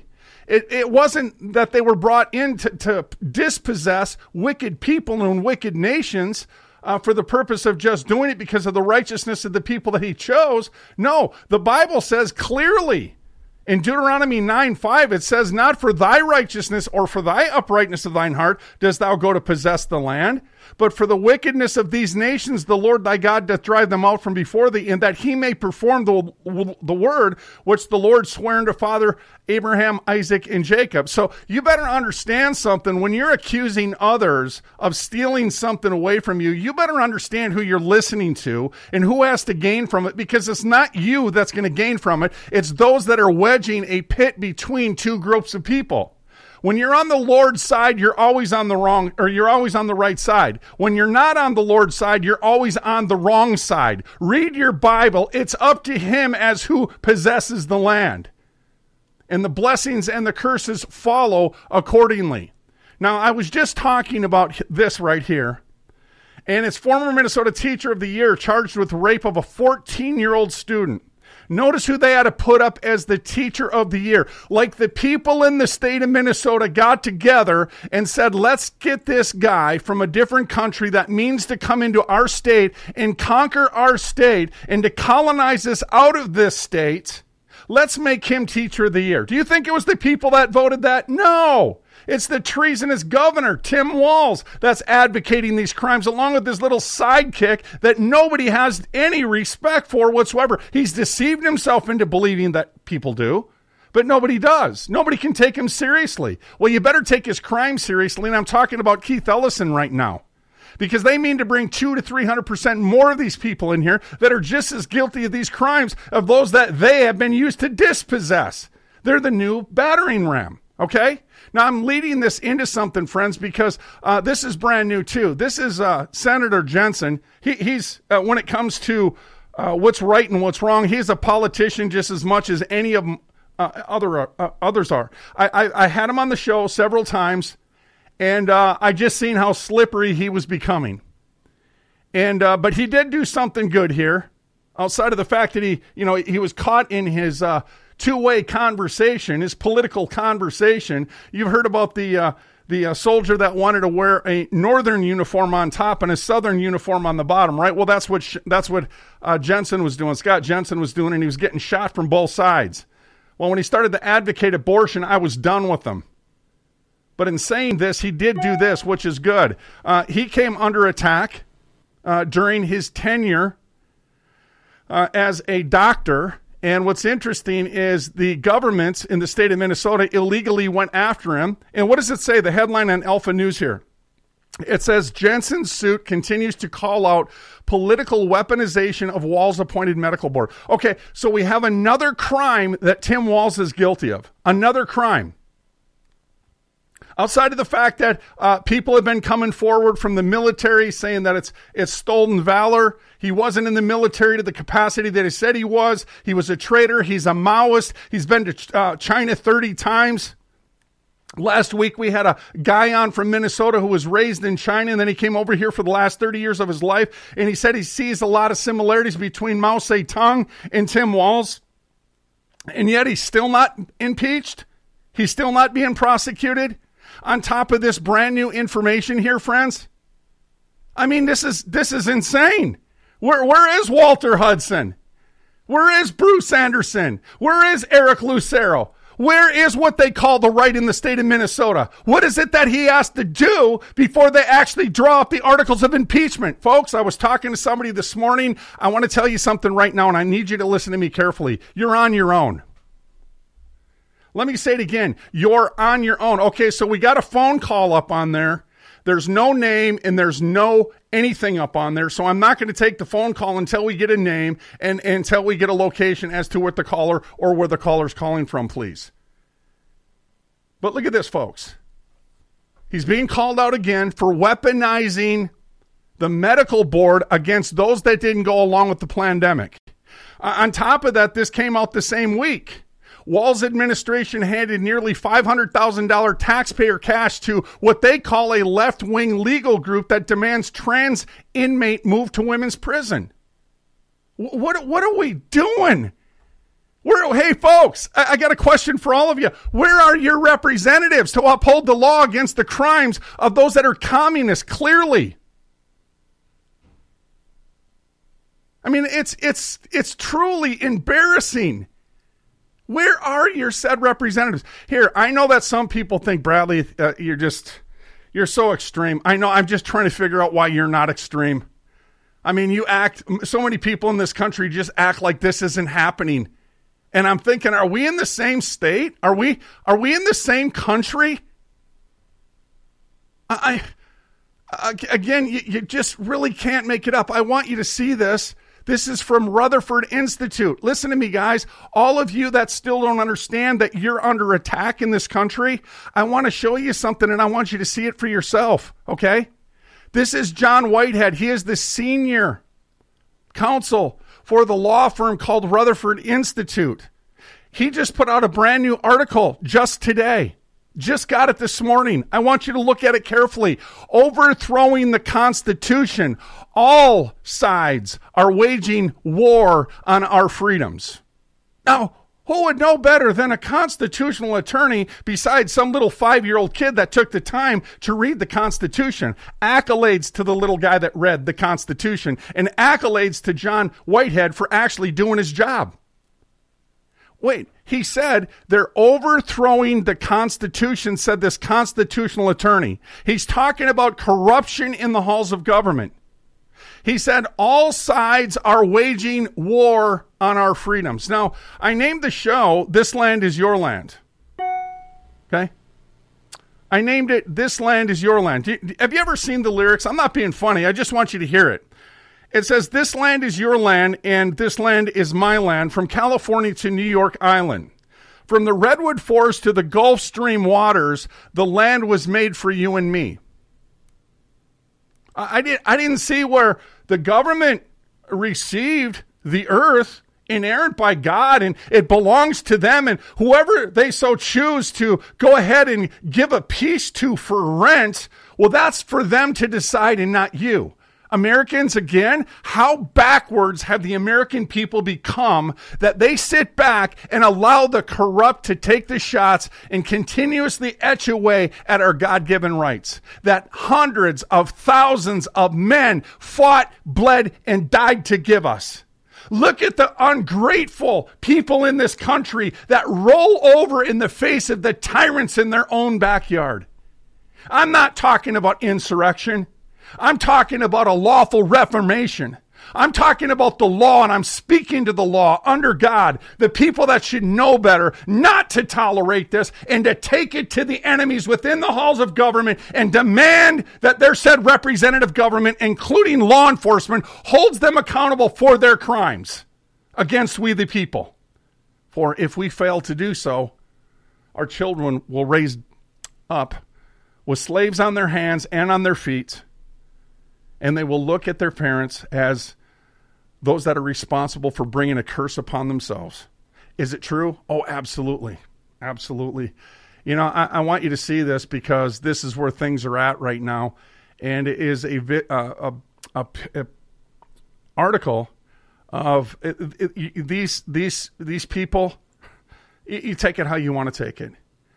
It, it wasn't that they were brought in to, to dispossess wicked people and wicked nations uh, for the purpose of just doing it because of the righteousness of the people that he chose. No, the Bible says clearly in Deuteronomy nine five, it says, not for thy righteousness or for thy uprightness of thine heart dost thou go to possess the land, but for the wickedness of these nations the Lord thy God doth drive them out from before thee, and that he may perform the, the word which the Lord sware unto father Abraham, Isaac, and Jacob. So you better understand something. When you're accusing others of stealing something away from you, you better understand who you're listening to and who has to gain from it, because it's not you that's going to gain from it. It's those that are wedging a pit between two groups of people. When you're on the Lord's side, you're always on the wrong, or you're always on the right side. When you're not on the Lord's side, you're always on the wrong side. Read your Bible. It's up to him as who possesses the land. And the blessings and the curses follow accordingly. Now, I was just talking about this right here. And it's former Minnesota Teacher of the Year charged with rape of a fourteen-year-old student. Notice who they had to put up as the Teacher of the Year. Like the people in the state of Minnesota got together and said, let's get this guy from a different country that means to come into our state and conquer our state and to colonize us out of this state. Let's make him Teacher of the Year. Do you think it was the people that voted that? No. It's the treasonous governor, Tim Walz, that's advocating these crimes, along with this little sidekick that nobody has any respect for whatsoever. He's deceived himself into believing that people do, but nobody does. Nobody can take him seriously. Well, you better take his crime seriously, and I'm talking about Keith Ellison right now, because they mean to bring two to three hundred percent more of these people in here that are just as guilty of these crimes of those that they have been used to dispossess. They're the new battering ram. Okay? Now, I'm leading this into something, friends, because uh, this is brand new, too. This is uh, Senator Jensen. He, he's, uh, when it comes to uh, what's right and what's wrong, he's a politician just as much as any of them, uh, other, uh, others are. I, I, I had him on the show several times, and uh, I just seen how slippery he was becoming. And uh, but he did do something good here, outside of the fact that he, you know, he was caught in his uh, two-way conversation, his political conversation. You've heard about the uh, the uh, soldier that wanted to wear a northern uniform on top and a southern uniform on the bottom, right? Well, that's what sh- that's what uh, Jensen was doing. Scott Jensen was doing, and he was getting shot from both sides. Well, when he started to advocate abortion, I was done with him. But in saying this, he did do this, which is good. Uh, he came under attack uh, during his tenure uh, as a doctor. And what's interesting is the government in the state of Minnesota illegally went after him. And what does it say? The headline on Alpha News here. It says, Jensen's suit continues to call out political weaponization of Walz appointed medical board. Okay, so we have another crime that Tim Walz is guilty of. Another crime. Outside of the fact that uh, people have been coming forward from the military saying that it's it's stolen valor. He wasn't in the military to the capacity that he said he was. He was a traitor. He's a Maoist. He's been to uh, China thirty times. Last week we had a guy on from Minnesota who was raised in China, and then he came over here for the last thirty years of his life, and he said he sees a lot of similarities between Mao Zedong and Tim Walz, and yet he's still not impeached. He's still not being prosecuted. On top of this brand new information here, friends. I mean, this is this is insane. Where where is Walter Hudson? Where is Bruce Anderson? Where is Eric Lucero? Where is what they call the right in the state of Minnesota? What is it that he has to do before they actually draw up the articles of impeachment? Folks, I was talking to somebody this morning. I want to tell you something right now, and I need you to listen to me carefully. You're on your own. Let me say it again. You're on your own. Okay, so we got a phone call up on there. There's no name and there's no anything up on there. So I'm not going to take the phone call until we get a name and, and until we get a location as to what the caller or where the caller's calling from, please. But look at this, folks. He's being called out again for weaponizing the medical board against those that didn't go along with the pandemic. Uh, on top of that, this came out the same week. Walz administration handed nearly five hundred thousand dollars taxpayer cash to what they call a left-wing legal group that demands trans inmate move to women's prison. What, what are we doing? Where, hey, folks, I, I got a question for all of you. Where are your representatives to uphold the law against the crimes of those that are communists, clearly? I mean, it's it's it's truly embarrassing. Where are your said representatives? Here, I know that some people think, Bradley, uh, you're just, you're so extreme. I know, I'm just trying to figure out why you're not extreme. I mean, you act, so many people in this country just act like this isn't happening. And I'm thinking, are we in the same state? Are we, are we in the same country? I, I again, you, you just really can't make it up. I want you to see this. This is from Rutherford Institute. Listen to me, guys. All of you that still don't understand that you're under attack in this country, I want to show you something, and I want you to see it for yourself, okay? This is John Whitehead. He is the senior counsel for the law firm called Rutherford Institute. He just put out a brand new article just today. Just got it this morning. I want you to look at it carefully. Overthrowing the Constitution. All sides are waging war on our freedoms. Now, who would know better than a constitutional attorney besides some little five-year-old kid that took the time to read the Constitution? Accolades to the little guy that read the Constitution, and accolades to John Whitehead for actually doing his job. Wait, he said they're overthrowing the Constitution, said this constitutional attorney. He's talking about corruption in the halls of government. He said all sides are waging war on our freedoms. Now, I named the show, This Land is Your Land. Okay? I named it, This Land is Your Land. Have you ever seen the lyrics? I'm not being funny. I just want you to hear it. It says, this land is your land, and this land is my land, from California to New York Island. From the Redwood Forest to the Gulf Stream waters, the land was made for you and me. I, I, did, I didn't see where the government received the earth inerrant by God, and it belongs to them, and whoever they so choose to go ahead and give a piece to for rent, well, that's for them to decide and not you. Americans, again, how backwards have the American people become that they sit back and allow the corrupt to take the shots and continuously etch away at our God-given rights? That hundreds of thousands of men fought, bled, and died to give us. Look at the ungrateful people in this country that roll over in the face of the tyrants in their own backyard. I'm not talking about insurrection. I'm talking about a lawful reformation. I'm talking about the law, and I'm speaking to the law under God, the people that should know better not to tolerate this and to take it to the enemies within the halls of government and demand that their said representative government, including law enforcement, holds them accountable for their crimes against we the people. For if we fail to do so, our children will raise up with slaves on their hands and on their feet, and they will look at their parents as those that are responsible for bringing a curse upon themselves. Is it true? Oh, absolutely. Absolutely. You know, I, I want you to see this because this is where things are at right now. And it is a, uh, a, a, a article of it, it, it, these, these, these people. You, you take it how you want to take it.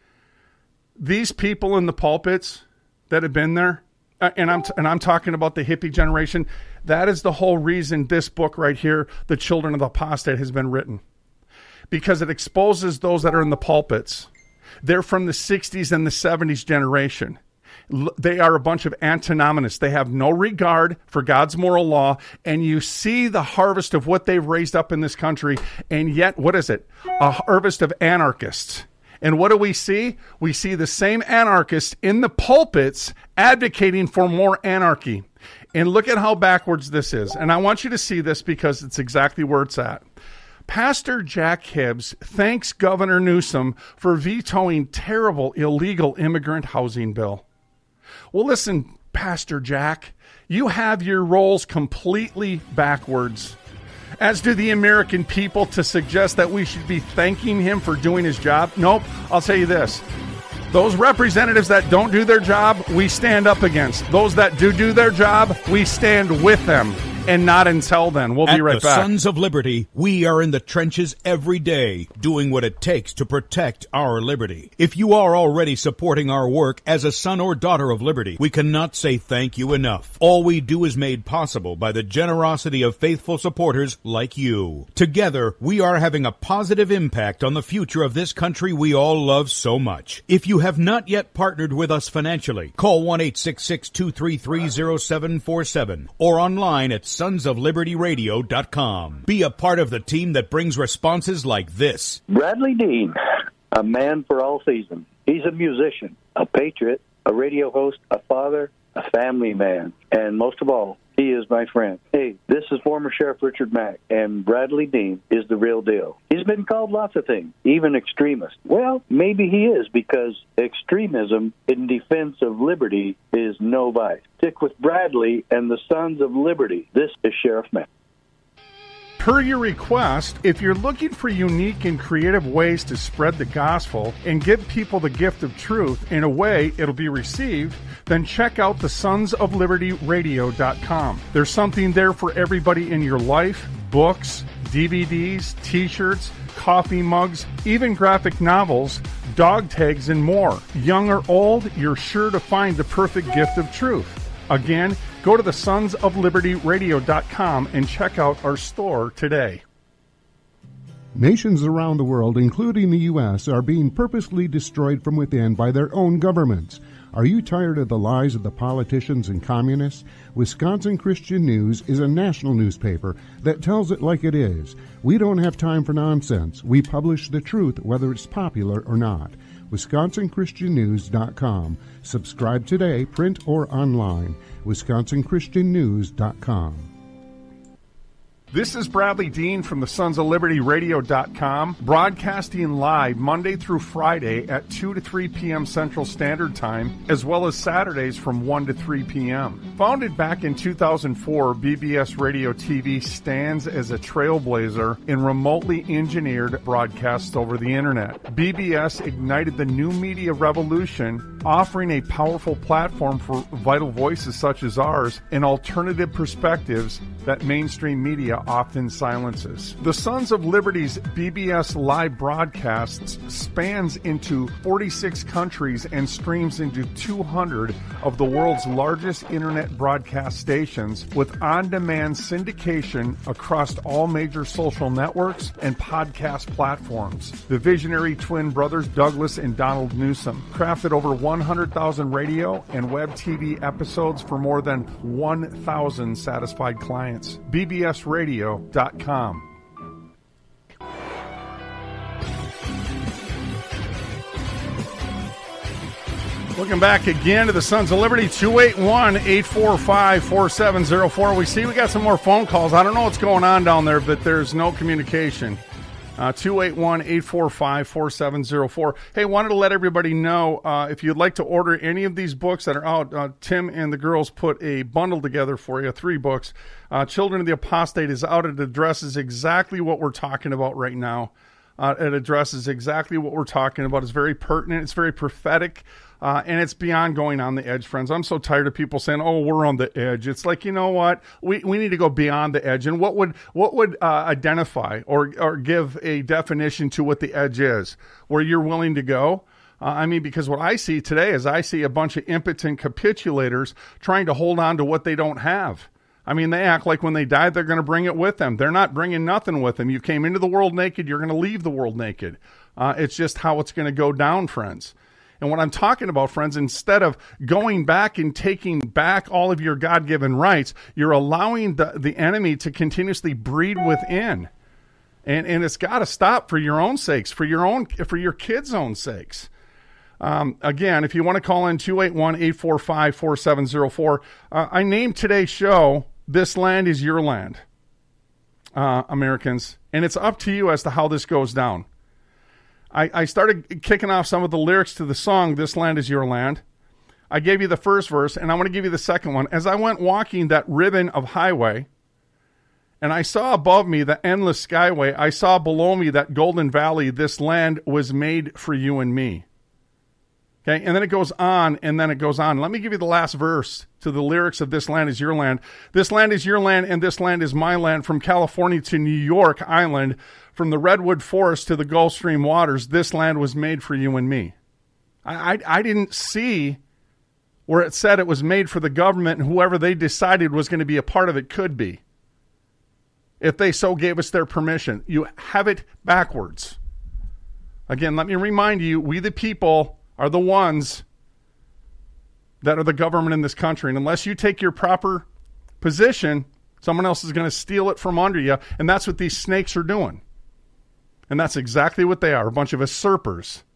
These people in the pulpits that have been there, And I'm, t- and I'm talking about the hippie generation. That is the whole reason this book right here, The Children of the Apostate, has been written. Because it exposes those that are in the pulpits. They're from the sixties and the seventies generation. L- they are a bunch of antinomianists. They have no regard for God's moral law. And you see the harvest of what they've raised up in this country. And yet, what is it? A harvest of anarchists. And what do we see? We see the same anarchists in the pulpits advocating for more anarchy. And look at how backwards this is. And I want you to see this because it's exactly where it's at. Pastor Jack Hibbs thanks Governor Newsom for vetoing terrible illegal immigrant housing bill. Well, listen, Pastor Jack, you have your roles completely backwards. As do the American people, to suggest that we should be thanking him for doing his job. Nope. I'll tell you this. Those representatives that don't do their job, we stand up against. Those that do do their job, we stand with them. and not until then. We'll At be right the back. Sons of Liberty, we are in the trenches every day, doing what it takes to protect our liberty. If you are already supporting our work as a son or daughter of liberty, we cannot say thank you enough. All we do is made possible by the generosity of faithful supporters like you. Together, we are having a positive impact on the future of this country we all love so much. If you have not yet partnered with us financially, call one eight six six, two three three, zero seven four seven or online at sons of liberty radio dot com. Be a part of the team that brings responses like this. Bradley Dean, a man for all seasons. He's a musician, a patriot, a radio host, a father, a family man, and most of all, he is my friend. Hey, this is former Sheriff Richard Mack, and Bradley Dean is the real deal. He's been called lots of things, even extremist. Well, maybe he is, because extremism in defense of liberty is no vice. Stick with Bradley and the Sons of Liberty. This is Sheriff Mack. Per your request, if you're looking for unique and creative ways to spread the gospel and give people the gift of truth in a way it'll be received, then check out the sons of liberty radio dot com. There's something there for everybody in your life: books, D V Ds, t-shirts, coffee mugs, even graphic novels, dog tags, and more. Young or old, you're sure to find the perfect gift of truth. Again, go to the sons of liberty radio dot com and check out our store today. Nations around the world, including the U S, are being purposely destroyed from within by their own governments. Are you tired of the lies of the politicians and communists? Wisconsin Christian News is a national newspaper that tells it like it is. We don't have time for nonsense. We publish the truth, whether it's popular or not. wisconsin christian news dot com. Subscribe today, print or online. wisconsin christian news dot com. This is Bradley Dean from the sons of liberty radio dot com, broadcasting live Monday through Friday at two to three p.m. Central Standard Time, as well as Saturdays from one to three p.m. Founded back in two thousand four, B B S Radio T V stands as a trailblazer in remotely engineered broadcasts over the Internet. B B S ignited the new media revolution, offering a powerful platform for vital voices such as ours and alternative perspectives that mainstream media often silences. The Sons of Liberty's B B S live broadcasts spans into forty-six countries and streams into two hundred of the world's largest internet broadcast stations, with on-demand syndication across all major social networks and podcast platforms. The visionary twin brothers Douglas and Donald Newsom crafted over one hundred thousand radio and web T V episodes for more than one thousand satisfied clients. B B S radio dot com. Looking back again to the Sons of Liberty, two eight one, eight four five, four seven zero four. We see we got some more phone calls. I don't know what's going on down there, but there's no communication. Uh, two eight one, eight four five, four seven zero four. Hey, wanted to let everybody know, uh, if you'd like to order any of these books that are out, uh, Tim and the girls put a bundle together for you, three books. Uh, Children of the Apostate is out. It addresses exactly what we're talking about right now. Uh, it addresses exactly what we're talking about. It's very pertinent. It's very prophetic. Uh, and it's beyond going on the edge, friends. I'm so tired of people saying, "Oh, we're on the edge." It's like, you know what? We we need to go beyond the edge. And what would what would uh, identify or or give a definition to what the edge is, where you're willing to go? Uh, I mean, because what I see today is I see a bunch of impotent capitulators trying to hold on to what they don't have. I mean, they act like when they die, they're going to bring it with them. They're not bringing nothing with them. You came into the world naked. You're going to leave the world naked. Uh, it's just how it's going to go down, friends. And what I'm talking about, friends, instead of going back and taking back all of your God-given rights, you're allowing the, the enemy to continuously breed within. And and it's got to stop for your own sakes, for your own, for your kids' own sakes. Um, again, if you want to call in, two eight one, eight four five, four seven zero four. Uh, I named today's show, This Land is Your Land, uh, Americans. And it's up to you as to how this goes down. I, I started kicking off some of the lyrics to the song, This Land is Your Land. I gave you the first verse, and I want to give you the second one. As I went walking that ribbon of highway, and I saw above me the endless skyway, I saw below me that golden valley. This land was made for you and me. Okay, and then it goes on, and then it goes on. Let me give you the last verse to the lyrics of This Land Is Your Land. This land is your land, and this land is my land. From California to New York Island, from the redwood forest to the Gulf Stream waters, this land was made for you and me. I, I, I didn't see where it said it was made for the government, and whoever they decided was going to be a part of it could be, if they so gave us their permission. You have it backwards. Again, let me remind you, we the people are the ones that are the government in this country. And unless you take your proper position, someone else is going to steal it from under you. And that's what these snakes are doing. And that's exactly what they are, a bunch of usurpers.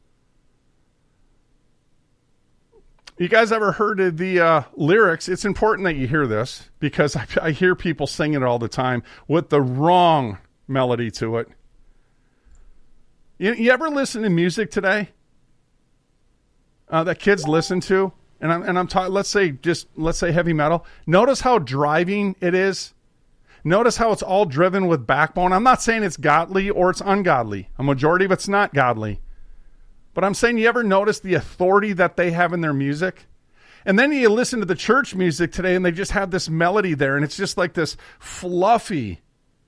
You guys ever heard of the uh, lyrics? It's important that you hear this, because I, I hear people singing it all the time with the wrong melody to it. You, you ever listen to music today uh, that kids listen to? And I'm and I'm talking. Let's say just let's say heavy metal. Notice how driving it is. Notice how it's all driven with backbone. I'm not saying it's godly or it's ungodly. A majority of it's not godly. But I'm saying, you ever notice the authority that they have in their music? And then you listen to the church music today, and they just have this melody there, and it's just like this fluffy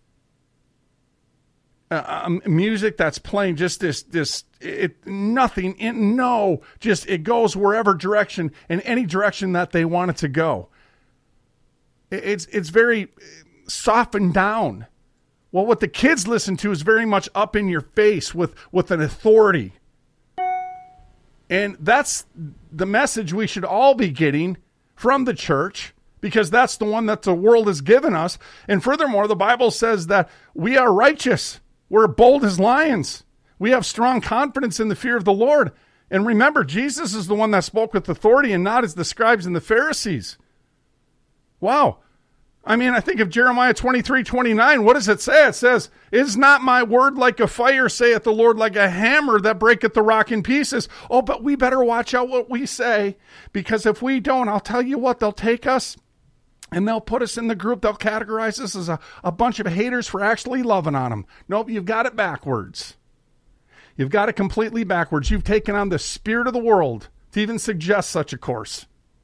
uh, um, music that's playing. Just this, this, it nothing, it, no, just it goes wherever direction, in any direction that they want it to go. It, it's it's very softened down. Well, what the kids listen to is very much up in your face with with an authority. And that's the message we should all be getting from the church, because that's the one that the world has given us. And furthermore, the Bible says that we are righteous. We're bold as lions. We have strong confidence in the fear of the Lord. And remember, Jesus is the one that spoke with authority, and not as the scribes and the Pharisees. Wow. I mean, I think of Jeremiah twenty-three twenty-nine. What does it say? It says, "Is not my word like a fire, saith the Lord, like a hammer that breaketh the rock in pieces?" Oh, but we better watch out what we say, because if we don't, I'll tell you what, they'll take us and they'll put us in the group. They'll categorize us as a, a bunch of haters for actually loving on them. Nope, you've got it backwards. You've got it completely backwards. You've taken on the spirit of the world to even suggest such a course.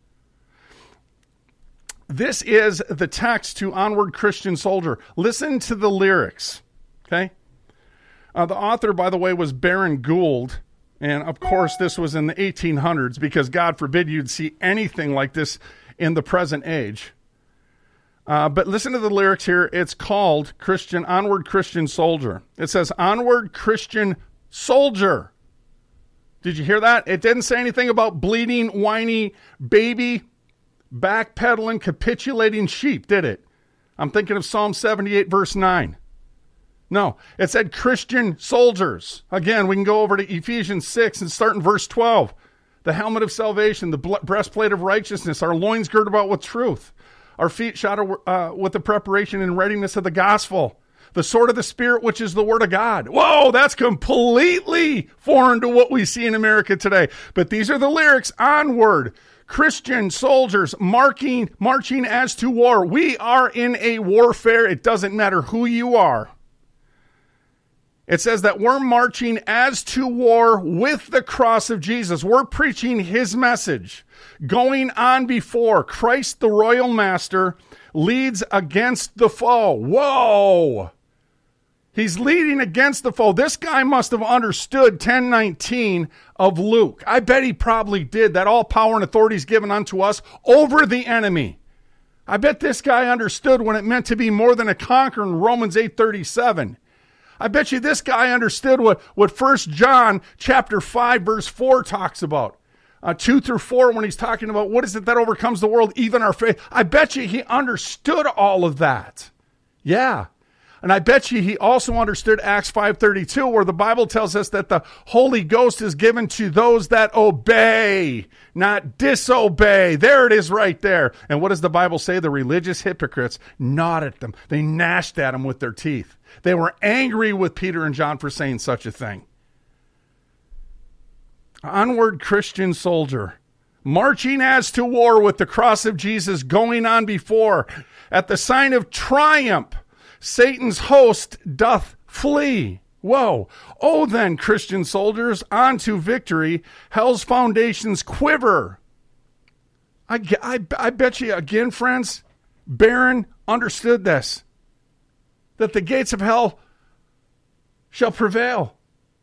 This is the text to Onward Christian Soldier. Listen to the lyrics, okay? Uh, the author, by the way, was Baron Gould. And, of course, this was in the eighteen hundreds, because God forbid you'd see anything like this in the present age. Uh, but listen to the lyrics here. It's called Christian Onward Christian Soldier. It says, "Onward Christian Soldier." Did you hear that? It didn't say anything about bleeding, whiny baby, backpedaling, capitulating sheep, did it? I'm thinking of Psalm seventy-eight, verse nine. No, it said Christian soldiers. Again, we can go over to Ephesians six and start in verse twelve. The helmet of salvation, the breastplate of righteousness, our loins girded about with truth, our feet shod uh, with the preparation and readiness of the gospel, the sword of the Spirit, which is the word of God. Whoa, that's completely foreign to what we see in America today. But these are the lyrics. Onward, Christian soldiers marching, marching as to war. We are in a warfare. It doesn't matter who you are. It says that we're marching as to war with the cross of Jesus. We're preaching his message. Going on before, Christ the royal master leads against the foe. Whoa! He's leading against the foe. This guy must have understood ten nineteen of Luke. I bet he probably did, that all power and authority is given unto us over the enemy. I bet this guy understood when it meant to be more than a conqueror in Romans eight thirty-seven. I bet you this guy understood what, what First John chapter five, verse four talks about. Uh, two through four, when he's talking about what is it that overcomes the world, even our faith. I bet you he understood all of that. Yeah. And I bet you he also understood Acts five thirty-two, where the Bible tells us that the Holy Ghost is given to those that obey, not disobey. There it is right there. And what does the Bible say? The religious hypocrites gnawed at them. They gnashed at them with their teeth. They were angry with Peter and John for saying such a thing. Onward, Christian soldier, marching as to war with the cross of Jesus going on before. At the sign of triumph, Satan's host doth flee. Whoa. Oh, then, Christian soldiers, on to victory. Hell's foundations quiver. I, I, I bet you, again, friends, Barron understood this, that the gates of hell shall prevail.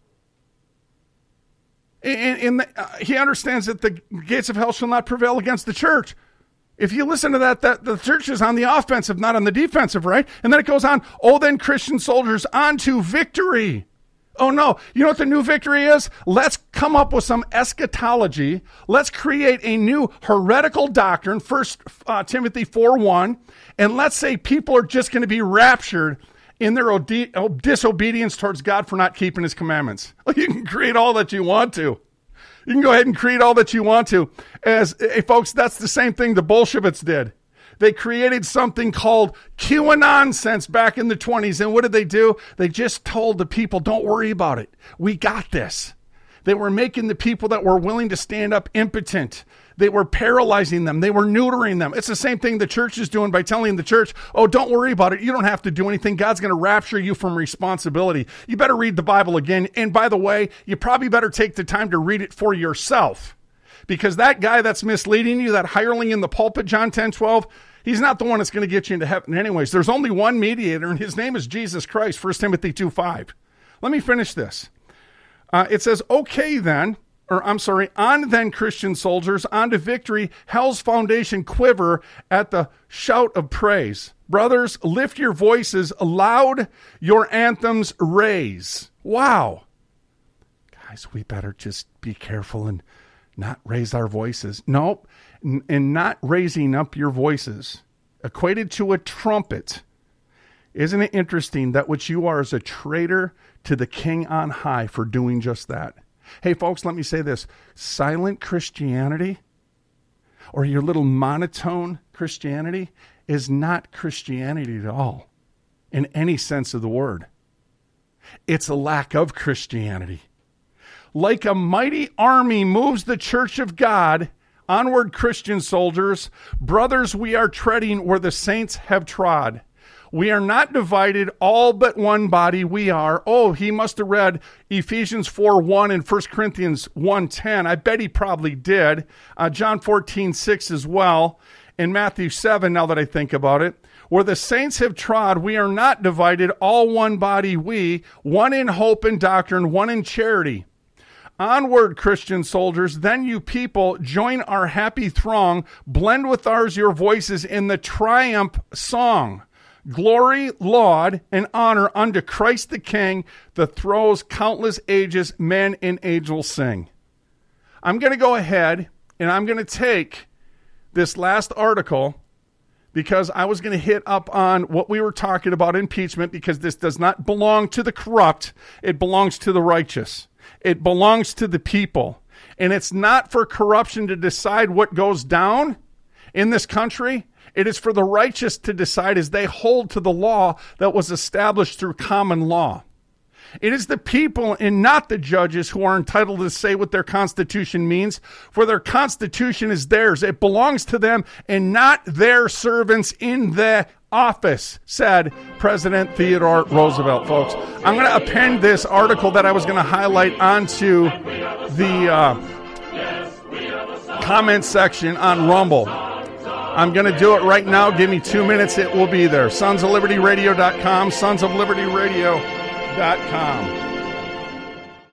And, and the, uh, he understands that the gates of hell shall not prevail against the church. If you listen to that, that the church is on the offensive, not on the defensive, right? And then it goes on, oh, then Christian soldiers, on to victory. Oh, no. You know what the new victory is? Let's come up with some eschatology. Let's create a new heretical doctrine, First uh, Timothy four one, and let's say people are just going to be raptured in their ode- disobedience towards God for not keeping his commandments. You can create all that you want to. You can go ahead and create all that you want to. As hey, folks, that's the same thing the Bolsheviks did. They created something called QAnon back in the twenties. And what did they do? They just told the people, don't worry about it. We got this. They were making the people that were willing to stand up impotent. They were paralyzing them. They were neutering them. It's the same thing the church is doing by telling the church, oh, don't worry about it. You don't have to do anything. God's going to rapture you from responsibility. You better read the Bible again. And by the way, you probably better take the time to read it for yourself. Because that guy that's misleading you, that hireling in the pulpit, John ten twelve, he's not the one that's going to get you into heaven anyways. There's only one mediator, and his name is Jesus Christ, First Timothy two five. Let me finish this. Uh, it says, okay then, or I'm sorry, on then, Christian soldiers, on to victory, hell's foundation quiver at the shout of praise. Brothers, lift your voices aloud, your anthems raise. Wow. Guys, we better just be careful and not raise our voices. No, n- and not raising up your voices, equated to a trumpet. Isn't it interesting that what you are is a traitor to the King on high for doing just that? Hey, folks, let me say this. Silent Christianity, or your little monotone Christianity, is not Christianity at all, in any sense of the word. It's a lack of Christianity. Like a mighty army moves the church of God. Onward, Christian soldiers. Brothers, we are treading where the saints have trod. We are not divided, all but one body we are. Oh, he must have read Ephesians four one and First Corinthians one ten. I bet he probably did. Uh, John fourteen six as well. And Matthew seven, now that I think about it. Where the saints have trod, we are not divided, all one body we, one in hope and doctrine, one in charity. Onward, Christian soldiers, then you people, join our happy throng, blend with ours your voices in the triumph song. Glory, laud, and honor unto Christ the King, the throes countless ages men and angels sing. I'm going to go ahead and I'm going to take this last article because I was going to hit up on what we were talking about, impeachment, because this does not belong to the corrupt. It belongs to the righteous. It belongs to the people. And it's not for corruption to decide what goes down in this country. It is for the righteous to decide as they hold to the law that was established through common law. It is the people and not the judges who are entitled to say what their constitution means, for their constitution is theirs. It belongs to them and not their servants in the office, said President Theodore Roosevelt, folks. I'm going to append this article that I was going to highlight onto the uh, comment section on Rumble. I'm going to do it right now. Give me two minutes. It will be there. sons of liberty radio dot com, sons of liberty radio dot com.